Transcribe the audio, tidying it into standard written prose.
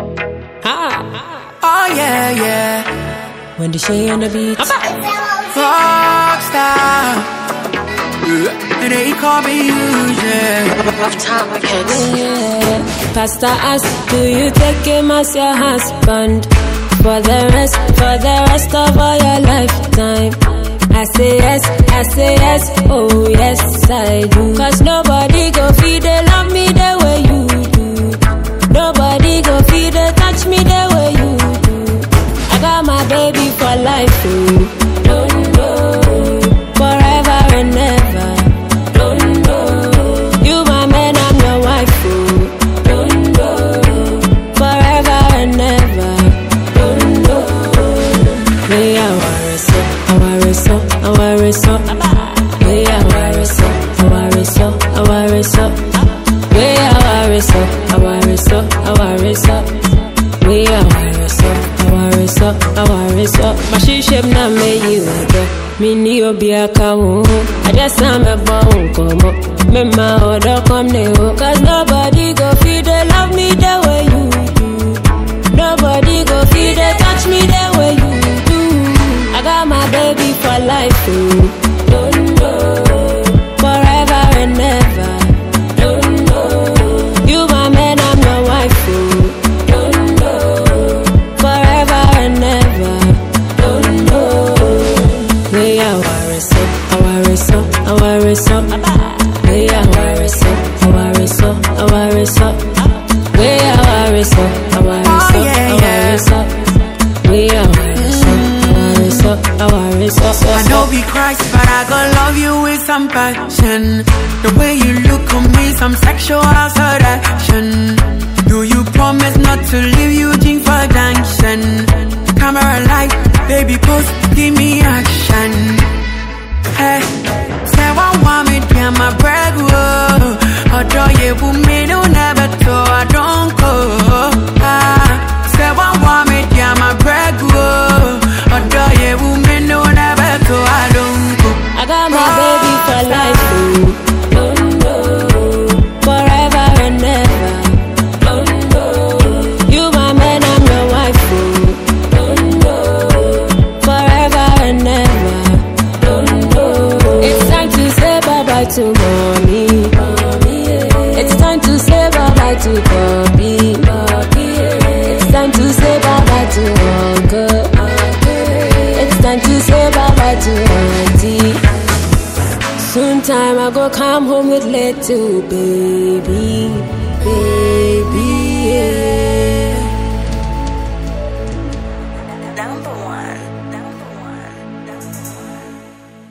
Oh yeah, yeah. When the shade on the beat. Rockstar. And they call me usual. Rough time again. Yeah. Pastor asked, do you take him as your husband for the rest of all your lifetime? I say yes, oh yes I do. Cause nobody go feed they love me the way you do. Nobody go feed they touch me the way you do. I got my baby for life, oh. Don't know, forever and ever. Don't know, you my man, I'm your wife, oh. Don't know, forever and ever. Don't know, we are so. We are so. We are so. We are so. My ship na me you go. Me ni obi akawo. I just am a bone come up. Me my order come ne ho. Cause nobody go feed they love me the way you do. Nobody go feed they touch me the way you do. I got my baby for life, oh. Don't know, forever and ever. Don't know, you my man, I'm your wife, oh. Don't know, forever and ever. Don't know, we are so. We are so. We are so. We are I know be Christ, but I gonna love you with some passion. The way you look on me, some sexual seduction. Do you promise not to leave Eugene for junction? Camera light, baby pose, give me action. Hey, say one want me, damn my brag, whoa. Although you women who never told, I don't go. Say one want me, damn my brag, whoa. Although you women who never told, I don't go. I got my baby for life, oh. Don't know, forever and ever. Don't know, you my man, I'm your wife, oh. Don't know, forever and ever. Don't know, it's time to say bye-bye to mommy. It's time to say bye-bye to Bobby. It's time to say bye-bye to uncle. It's time to say bye-bye to auntie. Soon time I go come home with little baby.